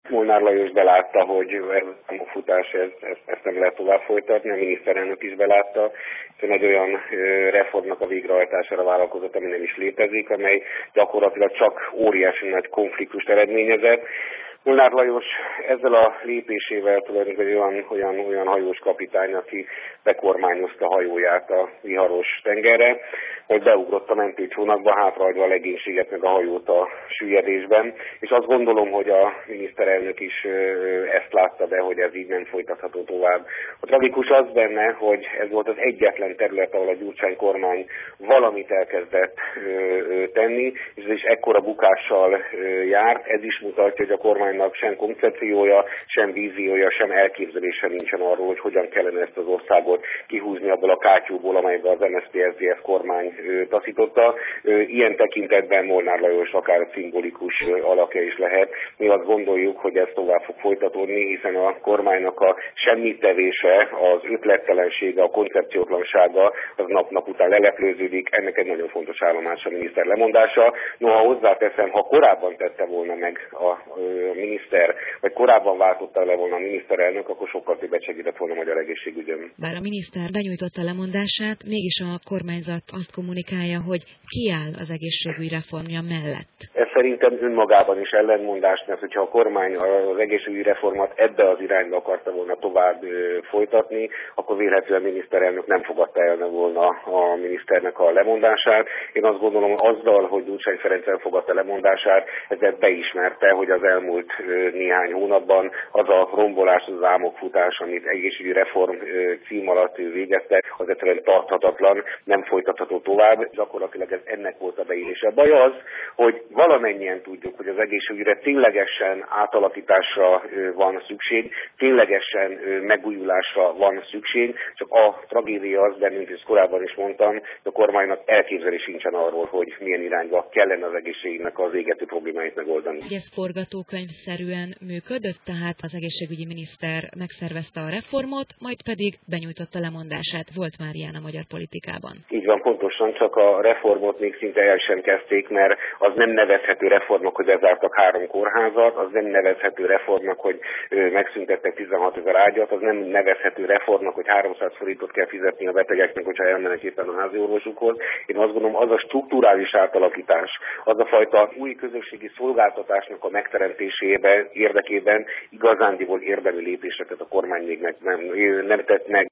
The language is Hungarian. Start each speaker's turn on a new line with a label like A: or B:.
A: Molnár Lajos belátta, hogy ez a futás, ezt nem lehet tovább folytatni, a miniszterelnök is belátta, hiszen egy olyan reformnak a végrehajtására vállalkozott, ami nem is létezik, amely gyakorlatilag csak óriási nagy konfliktust eredményezett. Molnár Lajos ezzel a lépésével tulajdonképpen olyan hajós kapitány, aki bekormányozta hajóját a viharos tengerre, hogy beugrott a mentőcsónakba, hátrahagyva a legénységet meg a hajót a süllyedésben, és azt gondolom, hogy a miniszterelnök is ezt látta be, hogy ez így nem folytatható tovább. A tragikus az benne, hogy ez volt az egyetlen terület, ahol a Gyurcsány kormány valamit elkezdett tenni, és ez is ekkora bukással járt. Ez is mutatja, hogy a kormánynak sem koncepciója, sem víziója, sem elképzelése nincsen arról, hogy hogyan kellene ezt az országot kihúzni abból a kátyúból, amelyben az MSZP-SZDSZ kormány taszította. Ilyen tekintetben Molnár Lajos akár szimbolikus alakja is lehet. Mi azt gondoljuk, hogy ez tovább fog folytatódni, hiszen a kormánynak a semmitevése, az ötlettelensége, a koncepciótlansága az nap-nap után leleplőződik. Ennek egy nagyon fontos állomás a miniszter lemondása. Noha hozzáteszem, ha korábban tette volna meg a miniszter, vagy korábban váltotta le volna a miniszterelnök, akkor sokkal többet segített volna a magyar egészségügyön.
B: Bár a miniszter benyújtotta lemondását, mégis a kormányzat azt kommunikálja, hogy kiáll az egészségügy reformja mellett.
A: Ez szerintem önmagában is ellentmondás, mert hogyha a kormány az egészségügyi reformot ebbe az irányba akarta volna tovább folytatni, akkor vélhetően a miniszterelnök nem fogadta el volna a miniszternek a lemondását. Én azt gondolom, azzal, hogy Gyurcsány Ferenc elfogadta lemondását, ezzel beismerte, hogy az elmúlt néhány hónapban az a rombolás, az álmokfutás, amit egészségügyi reform cím alatt végeztek, az egyszerűen tarthatatlan, nem folytatható tovább. Gyakorlatilag ez ennek volt a beírése. A baj az, hogy valamennyien tudjuk, hogy az egészségügyre ténylegesen átalakításra van szükség, ténylegesen megújulásra van szükség, csak a tragédia az, de mint ezt korábban is mondtam, hogy a kormánynak elképzelés sincsen arról, hogy milyen irányba kellene az egészségügynek az égető problémáit megoldani.
B: Ez forgatókönyvszerűen működött, tehát az egészségügyi miniszter megszervezte a reformot, majd pedig benyújtotta lemondását. Volt már ilyen a magyar politikában.
A: Így van, pontosan, csak a reformot még szinte el sem kezdték, mert az nem nevezhető reformnak, hogy bezártak 3 kórházat, az nem nevezhető reformnak, hogy megszüntettek 16 000 ágyat, az nem nevezhető reformnak, hogy 300 forintot kell fizetni a betegeknek, hogyha elmennek éppen a házi orvosukhoz. Én azt gondolom, az a strukturális átalakítás, az a fajta új közösségi szolgáltatásnak a megteremtésében érdekében igazándiból érdemi lépéseket a kormány még nem tett meg.